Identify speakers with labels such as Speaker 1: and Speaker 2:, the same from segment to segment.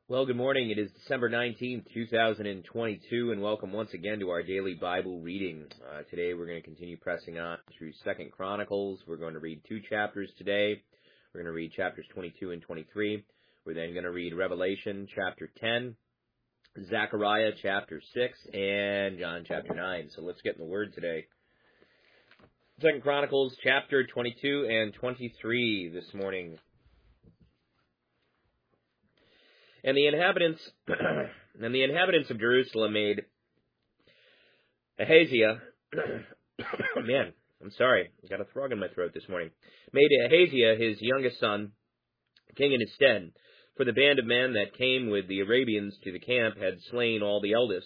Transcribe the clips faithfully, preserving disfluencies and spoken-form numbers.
Speaker 1: Well, good morning. It is December nineteenth, two thousand twenty-two, and welcome once again to our daily Bible reading. Uh, today we're going to continue pressing on through Second Chronicles. We're going to read two chapters today. We're going to read chapters twenty-two and twenty-three. We're then going to read Revelation chapter ten, Zechariah chapter six, and John chapter nine. So let's get in the Word today. Second Chronicles chapter twenty-two and twenty-three this morning. And the inhabitants and the inhabitants of Jerusalem made Ahaziah man, I'm sorry, I got a frog in my throat this morning. Made Ahaziah his youngest son king in his stead, for the band of men that came with the Arabians to the camp had slain all the eldest.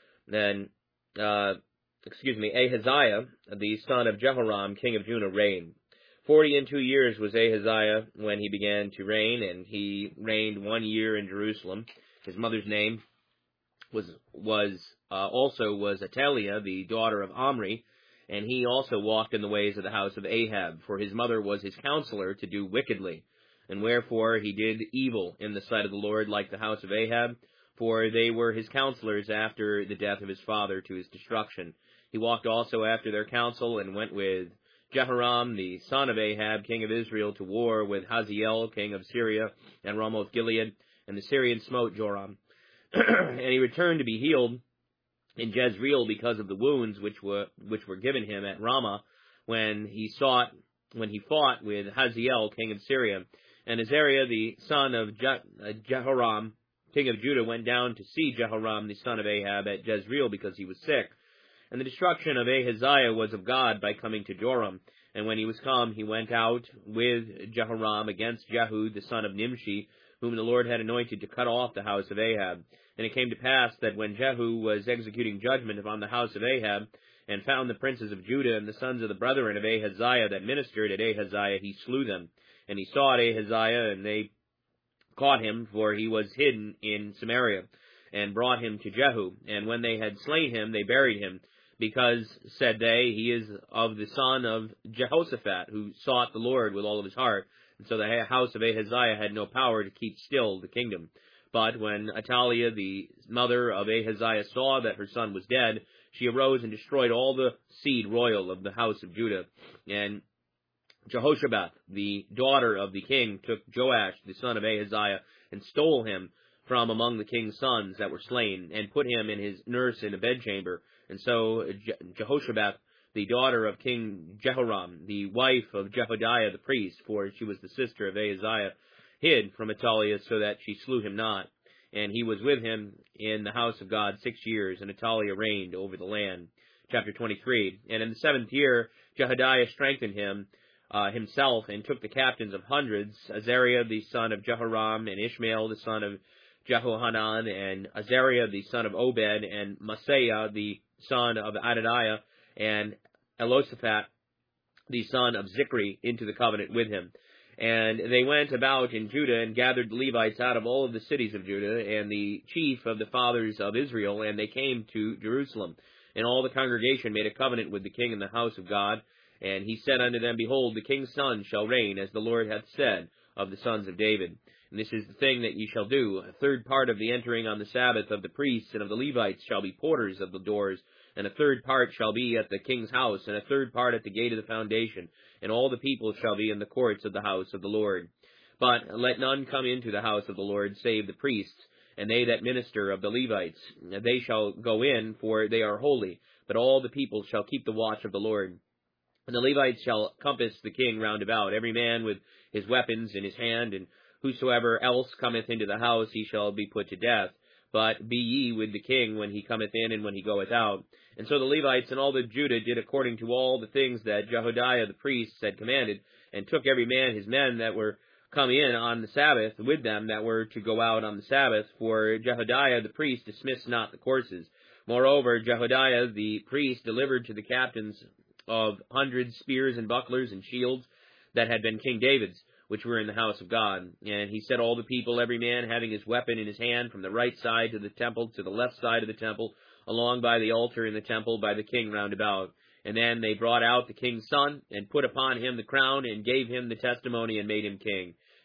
Speaker 1: Then uh excuse me, Ahaziah, the son of Jehoram, king of Judah, reigned. Forty and two years was Ahaziah when he began to reign, and he reigned one year in Jerusalem. His mother's name was was uh, also was Athaliah, the daughter of Omri, and he also walked in the ways of the house of Ahab, for his mother was his counselor to do wickedly. And wherefore he did evil in the sight of the Lord like the house of Ahab, for they were his counselors after the death of his father to his destruction. He walked also after their counsel, and went with Jehoram, the son of Ahab, king of Israel, to war with Hazael, king of Syria, and Ramoth Gilead, and the Syrians smote Joram. And he returned to be healed in Jezreel because of the wounds which were which were given him at Ramah, when he sought when he fought with Hazael, king of Syria. And Azariah, the son of Je- uh, Jehoram, king of Judah, went down to see Jehoram, the son of Ahab, at Jezreel because he was sick. And the destruction of Ahaziah was of God by coming to Joram. And when he was come, he went out with Jehoram against Jehu, the son of Nimshi, whom the Lord had anointed to cut off the house of Ahab. And it came to pass that when Jehu was executing judgment upon the house of Ahab, and found the princes of Judah and the sons of the brethren of Ahaziah that ministered at Ahaziah, he slew them. And he sought Ahaziah, and they caught him, for he was hidden in Samaria, and brought him to Jehu. And when they had slain him, they buried him, because, said they, he is of the son of Jehoshaphat, who sought the Lord with all of his heart. And so the house of Ahaziah had no power to keep still the kingdom. But when Athaliah, the mother of Ahaziah, saw that her son was dead, she arose and destroyed all the seed royal of the house of Judah. And Jehoshabat, the daughter of the king, took Joash, the son of Ahaziah, and stole him from among the king's sons that were slain, and put him and his nurse in a bedchamber. And so Je- Jehoshabat, the daughter of King Jehoram, the wife of Jehodiah the priest, for she was the sister of Ahaziah, hid from Athaliah so that she slew him not. And he was with him in the house of God six years, and Athaliah reigned over the land. Chapter twenty-three. And in the seventh year, Jehodiah strengthened him uh, himself, and took the captains of hundreds, Azariah the son of Jehoram, and Ishmael the son of Jehohanan, and Azariah the son of Obed, and Maaseiah the son of Adoniah, and Elosaphat the son of Zichri, into the covenant with him. And they went about in Judah, and gathered the Levites out of all of the cities of Judah, and the chief of the fathers of Israel, and they came to Jerusalem. And all the congregation made a covenant with the king in the house of God. And he said unto them, Behold, the king's son shall reign, as the Lord hath said, of the sons of David. And this is the thing that ye shall do. A third part of the entering on the Sabbath of the priests and of the Levites shall be porters of the doors, and a third part shall be at the king's house, and a third part at the gate of the foundation, and all the people shall be in the courts of the house of the Lord. But let none come into the house of the Lord, save the priests, and they that minister of the Levites. They shall go in, for they are holy, but all the people shall keep the watch of the Lord. And the Levites shall compass the king round about, every man with his weapons in his hand, and whosoever else cometh into the house, he shall be put to death. But be ye with the king when he cometh in and when he goeth out. And so the Levites and all the Judah did according to all the things that Jehodiah the priest had commanded, and took every man his men that were come in on the Sabbath with them that were to go out on the Sabbath, for Jehodiah the priest dismissed not the courses. Moreover, Jehodiah the priest delivered to the captains of hundreds spears and bucklers and shields that had been King David's, which were in the house of God. And he set all the people, every man having his weapon in his hand, from the right side to the temple to the left side of the temple, along by the altar in the temple, by the king round about. And then they brought out the king's son, and put upon him the crown, and gave him the testimony, and made him king.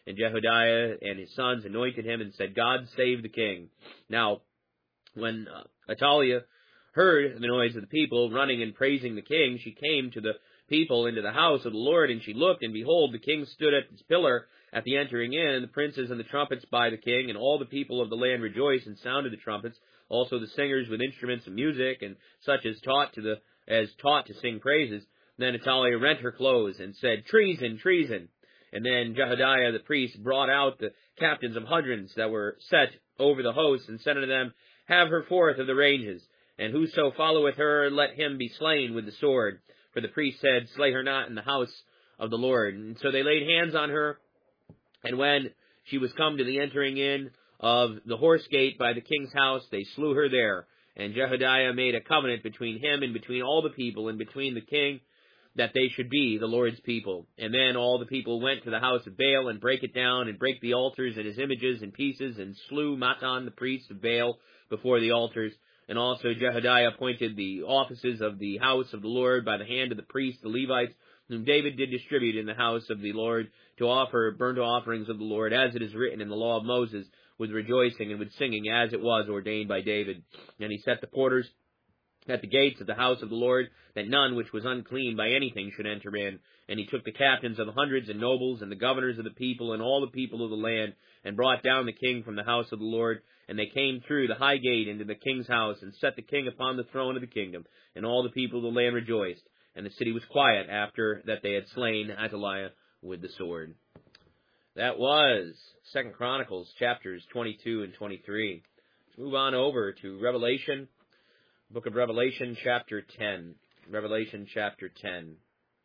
Speaker 1: And Jehoiada and his sons anointed him and said, God save the king. Now, when uh, Athaliah heard the noise of the people running and praising the king, she came to the people into the house of the Lord, and she looked, and behold, the king stood at his pillar at the entering in, the princes and the trumpets by the king, and all the people of the land rejoiced and sounded the trumpets, also the singers with instruments of music, and such as taught to the as taught to sing praises. Then Athaliah rent her clothes and said, Treason, treason. And then Jehoiada the priest brought out the captains of hundreds that were set over the host, and said unto them, Have her forth of the ranges, and whoso followeth her, let him be slain with the sword. For the priest said, Slay her not in the house of the Lord. And so they laid hands on her, and when she was come to the entering in of the horse gate by the king's house, they slew her there. And Jehoiada made a covenant between him and between all the people and between the king, that they should be the Lord's people. And then all the people went to the house of Baal, and brake it down, and brake the altars and his images in pieces, and slew Mattan the priest of Baal before the altars. And also Jehoiada appointed the offices of the house of the Lord by the hand of the priests, the Levites, whom David did distribute in the house of the Lord, to offer burnt offerings of the Lord, as it is written in the law of Moses, with rejoicing and with singing, as it was ordained by David. And he set the porters at the gates of the house of the Lord, that none which was unclean by anything should enter in. And he took the captains of the hundreds and nobles, and the governors of the people, and all the people of the land, and brought down the king from the house of the Lord. And they came through the high gate into the king's house, and set the king upon the throne of the kingdom. And all the people of the land rejoiced. And the city was quiet after that they had slain Athaliah with the sword. That was Second Chronicles chapters twenty-two and twenty-three. Let's move on over to Revelation, book of Revelation chapter ten. Revelation chapter ten.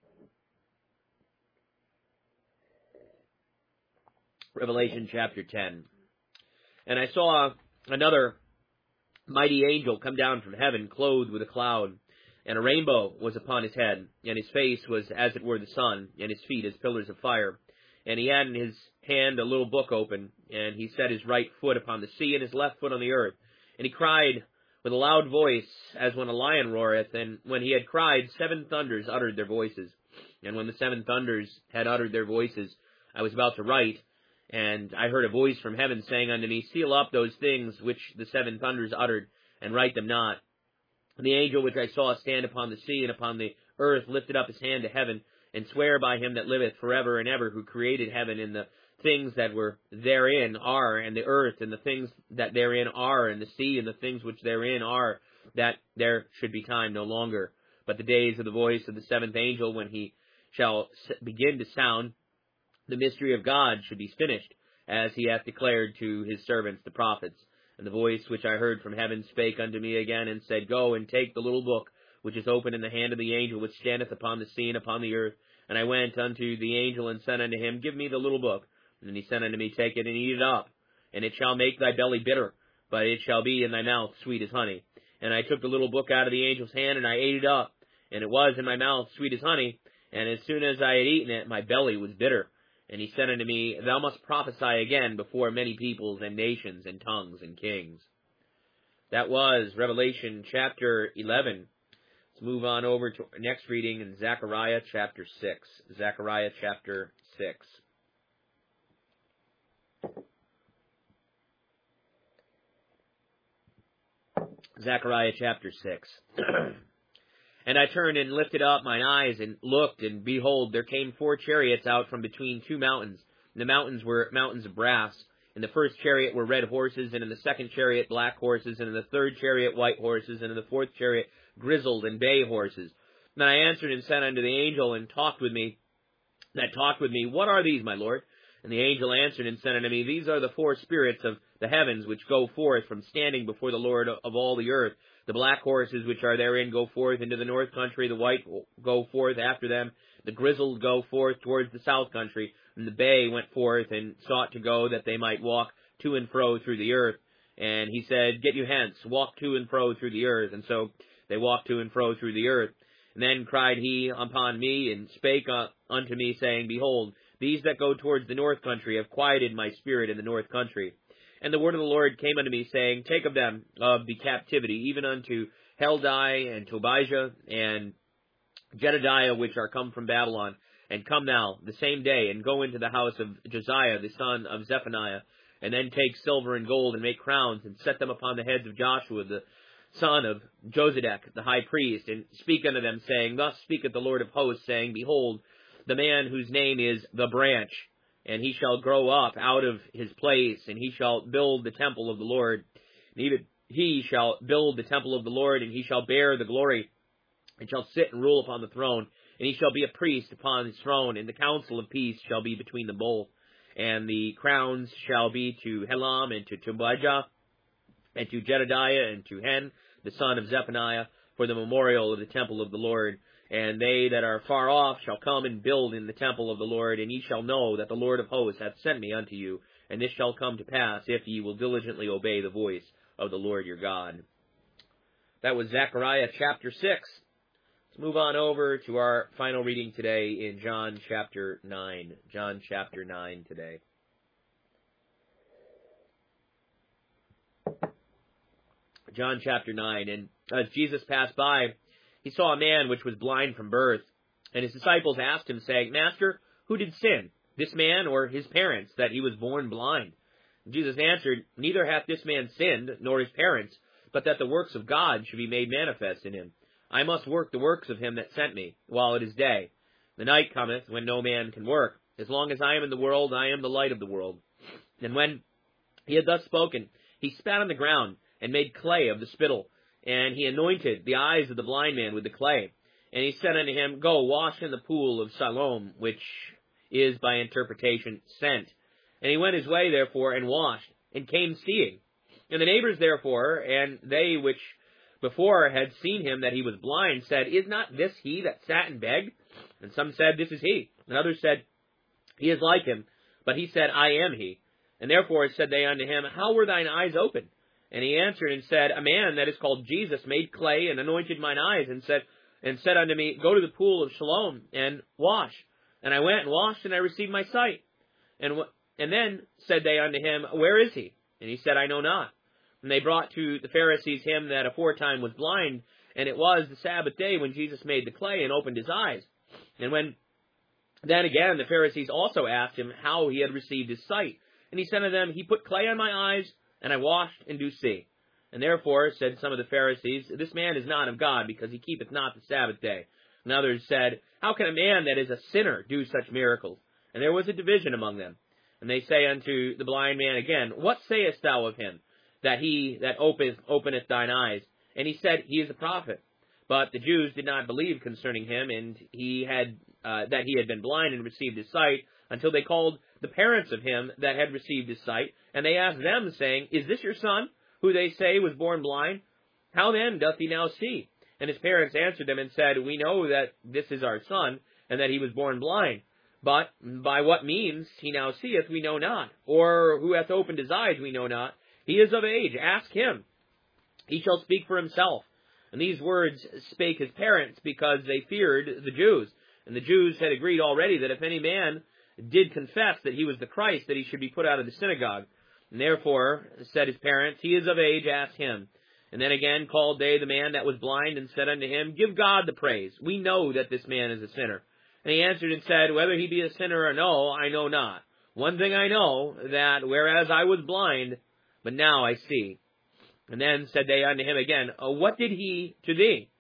Speaker 1: Revelation chapter ten. And I saw another mighty angel come down from heaven, clothed with a cloud, and a rainbow was upon his head, and his face was as it were the sun, and his feet as pillars of fire. And he had in his hand a little book open, and he set his right foot upon the sea, and his left foot on the earth. And he cried with a loud voice, as when a lion roareth. And when he had cried, seven thunders uttered their voices. And when the seven thunders had uttered their voices, I was about to write, and I heard a voice from heaven saying unto me, Seal up those things which the seven thunders uttered, and write them not. And the angel which I saw stand upon the sea and upon the earth lifted up his hand to heaven, and sware by him that liveth forever and ever, who created heaven and the things that were therein are, and the earth and the things that therein are, and the sea and the things which therein are, that there should be time no longer. But the days of the voice of the seventh angel, when he shall begin to sound, the mystery of God should be finished, as he hath declared to his servants the prophets. And the voice which I heard from heaven spake unto me again, and said, Go and take the little book, which is open in the hand of the angel which standeth upon the sea and upon the earth. And I went unto the angel, and said unto him, Give me the little book. And he said unto me, Take it and eat it up, and it shall make thy belly bitter, but it shall be in thy mouth sweet as honey. And I took the little book out of the angel's hand, and I ate it up, and it was in my mouth sweet as honey. And as soon as I had eaten it, my belly was bitter. And he said unto me, Thou must prophesy again before many peoples and nations and tongues and kings. That was Revelation chapter eleven. Let's move on over to our next reading in Zechariah chapter six. Zechariah chapter six. Zechariah chapter six. And I turned and lifted up mine eyes and looked, and behold, there came four chariots out from between two mountains. And the mountains were mountains of brass. In the first chariot were red horses, and in the second chariot black horses, and in the third chariot white horses, and in the fourth chariot grizzled and bay horses. And I answered and said unto the angel, and talked with me, that talked with me, What are these, my Lord? And the angel answered and said unto me, These are the four spirits of the heavens which go forth from standing before the Lord of all the earth. The black horses which are therein go forth into the north country, the white go forth after them, the grizzled go forth towards the south country, and the bay went forth and sought to go that they might walk to and fro through the earth. And he said, Get you hence, walk to and fro through the earth. And so they walked to and fro through the earth. And then cried he upon me, and spake unto me, saying, Behold, these that go towards the north country have quieted my spirit in the north country. And the word of the Lord came unto me, saying, Take of them of the captivity, even unto Heldai and Tobijah and Jedediah, which are come from Babylon, And come thou the same day, and go into the house of Josiah the son of Zephaniah, and then take silver and gold, and make crowns, and set them upon the heads of Joshua the son of Josedek the high priest, and speak unto them, saying, Thus speaketh the Lord of hosts, saying, Behold, the man whose name is the branch, and he shall grow up out of his place, and he shall build the temple of the Lord. And even he shall build the temple of the Lord, and he shall bear the glory, and shall sit and rule upon the throne. And he shall be a priest upon his throne, and the council of peace shall be between them both. And the crowns shall be to Helam, and to Tobijah, and to Jedediah, and to Hen, the son of Zephaniah, for the memorial of the temple of the Lord. And they that are far off shall come and build in the temple of the Lord, and ye shall know that the Lord of hosts hath sent me unto you. And this shall come to pass, if ye will diligently obey the voice of the Lord your God. That was Zechariah chapter six. Let's move on over to our final reading today in John chapter nine. John chapter nine today. John chapter nine. And as Jesus passed by, he saw a man which was blind from birth. And his disciples asked him, saying, Master, who did sin, this man or his parents, that he was born blind? And Jesus answered, Neither hath this man sinned, nor his parents, but that the works of God should be made manifest in him. I must work the works of him that sent me, while it is day. The night cometh, when no man can work. As long as I am in the world, I am the light of the world. And when he had thus spoken, he spat on the ground, and made clay of the spittle. And he anointed the eyes of the blind man with the clay. And he said unto him, Go, wash in the pool of Siloam, which is by interpretation sent. And he went his way, therefore, and washed, and came seeing. And the neighbors, therefore, and they which before had seen him that he was blind, said, Is not this he that sat and begged? And some said, This is he. And others said, He is like him. But he said, I am he. And therefore said they unto him, How were thine eyes opened? And he answered and said, A man that is called Jesus made clay, and anointed mine eyes, and said, and said unto me, Go to the pool of Siloam, and wash. And I went and washed, and I received my sight. And w- and then said they unto him, Where is he? And he said, I know not. And they brought to the Pharisees him that aforetime was blind, and it was the Sabbath day when Jesus made the clay and opened his eyes. And when then again the Pharisees also asked him how he had received his sight. And he said to them, He put clay on my eyes, and I washed and do see. And therefore said some of the Pharisees, This man is not of God, because he keepeth not the Sabbath day. And others said, How can a man that is a sinner do such miracles? And there was a division among them. And they say unto the blind man again, What sayest thou of him, that he that openeth, openeth thine eyes? And he said, He is a prophet. But the Jews did not believe concerning him, and he had uh, that he had been blind and received his sight, until they called the parents of him that had received his sight, and they asked them, saying, Is this your son, who they say was born blind? How then doth he now see? And his parents answered them and said, We know that this is our son, and that he was born blind. But by what means he now seeth, we know not. Or who hath opened his eyes, we know not. He is of age, ask him. He shall speak for himself. And these words spake his parents, because they feared the Jews. And the Jews had agreed already that if any man did confess that he was the Christ, that he should be put out of the synagogue. And therefore said his parents, He is of age, ask him. And then again called they the man that was blind, and said unto him, Give God the praise. We know that this man is a sinner. And he answered and said, Whether he be a sinner or no, I know not. One thing I know, that whereas I was blind, but now I see. And then said they unto him again, oh, What did he to thee?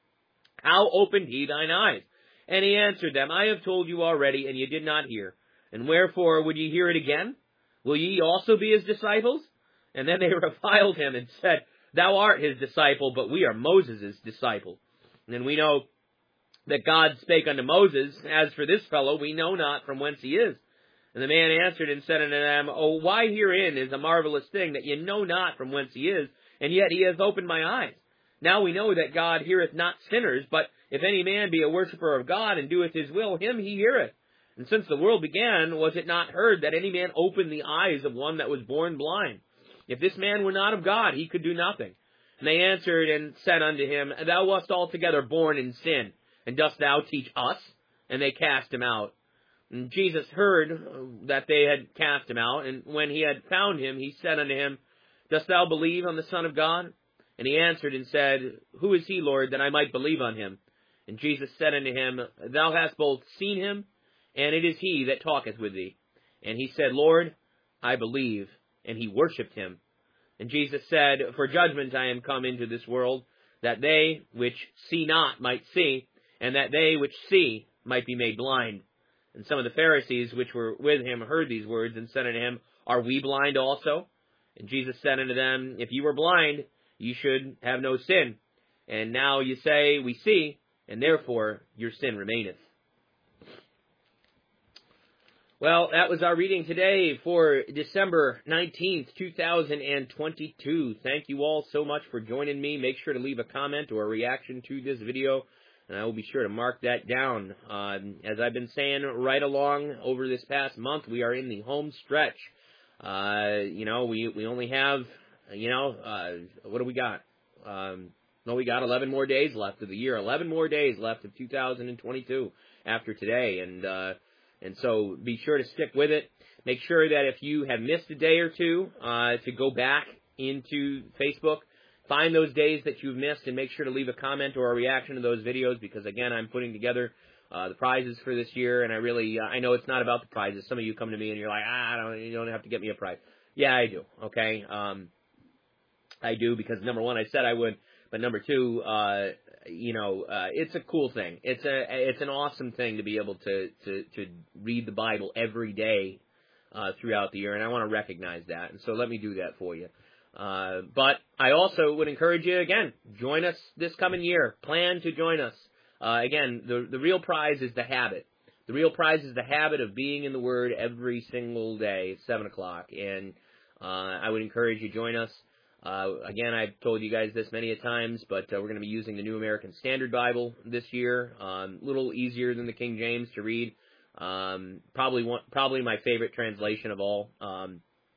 Speaker 1: How opened he thine eyes? And he answered them, I have told you already, and ye did not hear. And wherefore would ye hear it again? Will ye also be his disciples? And then they reviled him and said, Thou art his disciple, but we are Moses' disciple. And then we know that God spake unto Moses, As for this fellow, we know not from whence he is. And the man answered and said unto them, Oh, why herein is a marvelous thing, that ye know not from whence he is, and yet he hath opened my eyes. Now we know that God heareth not sinners, but if any man be a worshipper of God, and doeth his will, him he heareth. And since the world began, was it not heard that any man opened the eyes of one that was born blind? If this man were not of God, he could do nothing. And they answered and said unto him, Thou wast altogether born in sin, and dost thou teach us? And they cast him out. And Jesus heard that they had cast him out, and when he had found him, he said unto him, Dost thou believe on the Son of God? And he answered and said, Who is he, Lord, that I might believe on him? And Jesus said unto him, Thou hast both seen him, and it is he that talketh with thee. And he said, Lord, I believe. And he worshipped him. And Jesus said, For judgment I am come into this world, that they which see not might see, and that they which see might be made blind. And some of the Pharisees which were with him heard these words, and said unto him, Are we blind also? And Jesus said unto them, If ye were blind, ye should have no sin. And now ye say, We see, and therefore your sin remaineth. Well, that was our reading today for December nineteenth, two thousand twenty-two. Thank you all so much for joining me. Make sure to leave a comment or a reaction to this video, and I will be sure to mark that down. Uh, as I've been saying right along over this past month, we are in the home stretch. Uh, you know, we, we only have, you know, uh, what do we got? Um, no, we got eleven more days left of the year, eleven more days left of two thousand twenty-two after today, and, uh, And so be sure to stick with it. Make sure that if you have missed a day or two, uh, to go back into Facebook, find those days that you've missed, and make sure to leave a comment or a reaction to those videos, because, again, I'm putting together uh, the prizes for this year, and I really, uh, I know it's not about the prizes. Some of you come to me and you're like, ah, I don't, you don't have to get me a prize. Yeah, I do, okay? Um, I do, because, number one, I said I would, but number two, uh, you know, uh, it's a cool thing. It's a, it's an awesome thing to be able to, to, to read the Bible every day, uh, throughout the year, and I want to recognize that, and so let me do that for you. Uh, but I also would encourage you, again, join us this coming year. Plan to join us. Uh, again, the, the real prize is the habit. The real prize is the habit of being in the Word every single day at seven o'clock, and, uh, I would encourage you to join us. Uh, again, I've told you guys this many a times, but uh, we're going to be using the New American Standard Bible this year. A um, little easier than the King James to read. Um, probably one, probably my favorite translation of all. Um,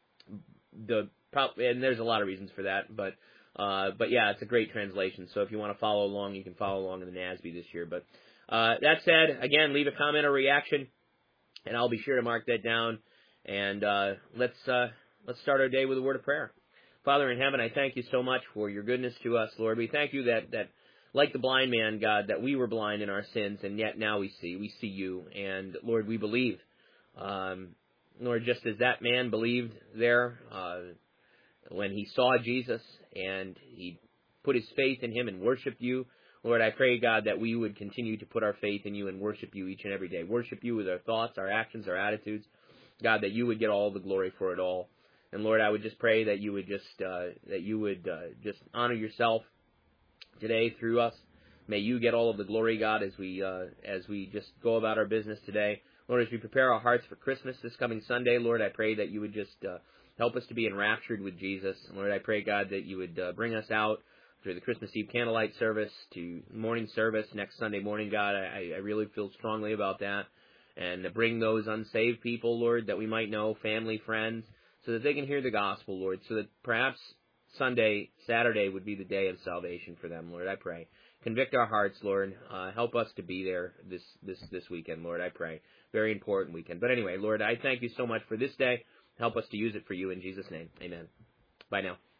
Speaker 1: the and there's a lot of reasons for that, but uh, but yeah, it's a great translation. So if you want to follow along, you can follow along in the N A S B this year. But uh, that said, again, leave a comment or reaction, and I'll be sure to mark that down. And uh, let's uh, let's start our day with a word of prayer. Father in heaven, I thank you so much for your goodness to us, Lord. We thank you that, that, like the blind man, God, that we were blind in our sins, and yet now we see. We see you, and, Lord, we believe. Um, Lord, just as that man believed there uh, when he saw Jesus and he put his faith in him and worshiped you, Lord, I pray, God, that we would continue to put our faith in you and worship you each and every day. Worship you with our thoughts, our actions, our attitudes. God, that you would get all the glory for it all. And Lord, I would just pray that you would just uh, that you would uh, just honor yourself today through us. May you get all of the glory, God, as we uh, as we just go about our business today. Lord, as we prepare our hearts for Christmas this coming Sunday, Lord, I pray that you would just uh, help us to be enraptured with Jesus. Lord, I pray, God, that you would uh, bring us out through the Christmas Eve candlelight service to morning service next Sunday morning, God. I, I really feel strongly about that. And to bring those unsaved people, Lord, that we might know, family, friends, so that they can hear the gospel, Lord, so that perhaps Sunday, Saturday would be the day of salvation for them, Lord, I pray. Convict our hearts, Lord. Uh, help us to be there this, this, this weekend, Lord, I pray. Very important weekend. But anyway, Lord, I thank you so much for this day. Help us to use it for you in Jesus' name. Amen. Bye now.